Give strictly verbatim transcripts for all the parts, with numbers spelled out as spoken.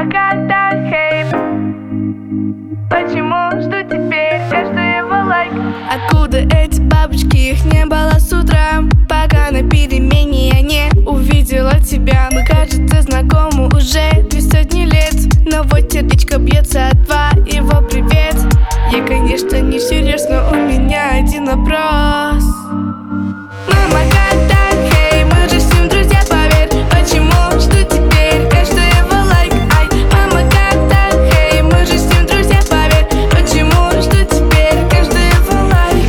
Мама, когда хейт? Почему жду теперь каждого лайк? Откуда эти бабочки? Их не было с утра, пока на перемене я не увидела тебя. Мы, кажется, знакомы уже две сотни лет, но вот сердечко бьется от твоего привет. Я, конечно, не всерьез, но у меня один вопрос. Мама, когда хей? Мы же с ним друзья, поверь. Почему жду теперь каждого лайк? Ай, мама, когда хей? Мы же с ним друзья, поверь. Почему жду теперь каждого лайк?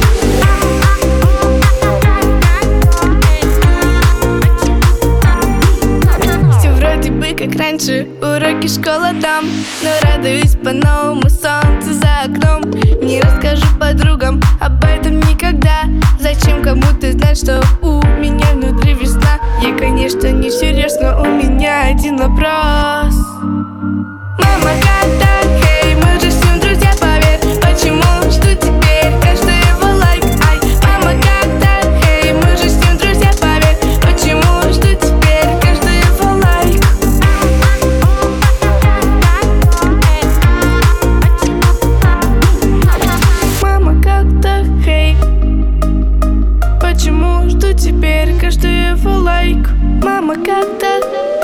Все вроде бы как раньше, уроки школа там, но радуюсь по-новому, солнце за окном. Не расскажу подругам об этом никогда. Зачем кому-то знать, что у меня внутри весна? Я, конечно, не всерьез, но у меня один вопрос. Мама, когда хей? Мы же с ним друзья, поверь. Почему жду теперь каждого лайк? Ай, мама, когда хей? Мы же с ним друзья, поверь. Почему жду теперь каждого лайк? Мама, когда хей? Почему жду теперь каждого лайк? Мама, когда